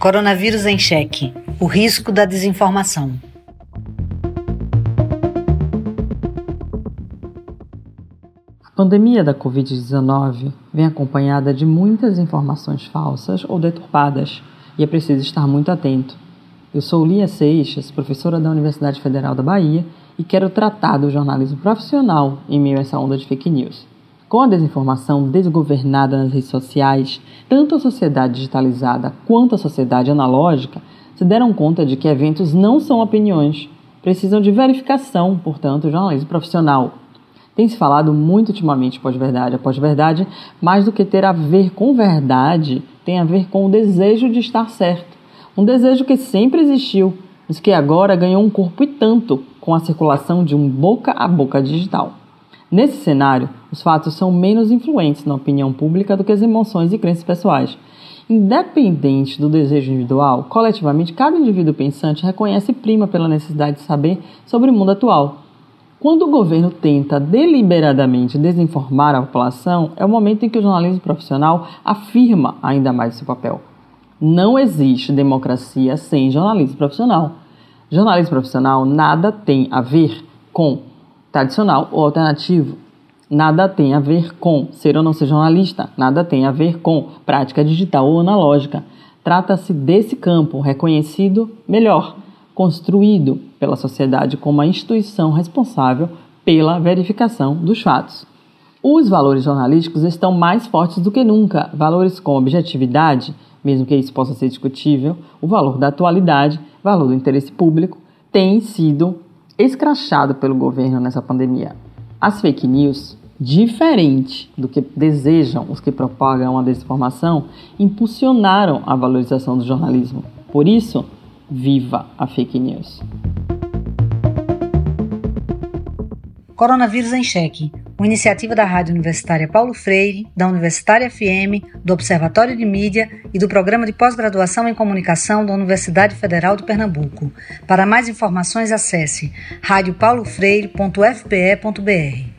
Coronavírus em Xeque. O risco da desinformação. A pandemia da Covid-19 vem acompanhada de muitas informações falsas ou deturpadas e é preciso estar muito atento. Eu sou Lia Seixas, professora da Universidade Federal da Bahia e quero tratar do jornalismo profissional em meio a essa onda de fake news. Com a desinformação desgovernada nas redes sociais, tanto a sociedade digitalizada quanto a sociedade analógica se deram conta de que eventos não são opiniões, precisam de verificação, portanto, o jornalismo profissional. Tem se falado muito ultimamente pós-verdade. A pós-verdade, mais do que ter a ver com verdade, tem a ver com o desejo de estar certo. Um desejo que sempre existiu, mas que agora ganhou um corpo e tanto com a circulação de um boca a boca digital. Nesse cenário, os fatos são menos influentes na opinião pública do que as emoções e crenças pessoais. Independente do desejo individual, coletivamente, cada indivíduo pensante reconhece e prima pela necessidade de saber sobre o mundo atual. Quando o governo tenta deliberadamente desinformar a população, é o momento em que o jornalismo profissional afirma ainda mais seu papel. Não existe democracia sem jornalismo profissional. Jornalismo profissional nada tem a ver com tradicional ou alternativo. Nada tem a ver com ser ou não ser jornalista. Nada tem a ver com prática digital ou analógica. Trata-se desse campo reconhecido melhor, construído pela sociedade como uma instituição responsável pela verificação dos fatos. Os valores jornalísticos estão mais fortes do que nunca. Valores como objetividade, mesmo que isso possa ser discutível, o valor da atualidade, o valor do interesse público, tem sido escrachado pelo governo nessa pandemia. As fake news, diferente do que desejam os que propagam a desinformação, impulsionaram a valorização do jornalismo. Por isso, viva a fake news. Coronavírus em Xeque, uma iniciativa da Rádio Universitária Paulo Freire, da Universitária FM, do Observatório de Mídia e do Programa de Pós-Graduação em Comunicação da Universidade Federal de Pernambuco. Para mais informações, acesse radiopaulofreire.fpe.br.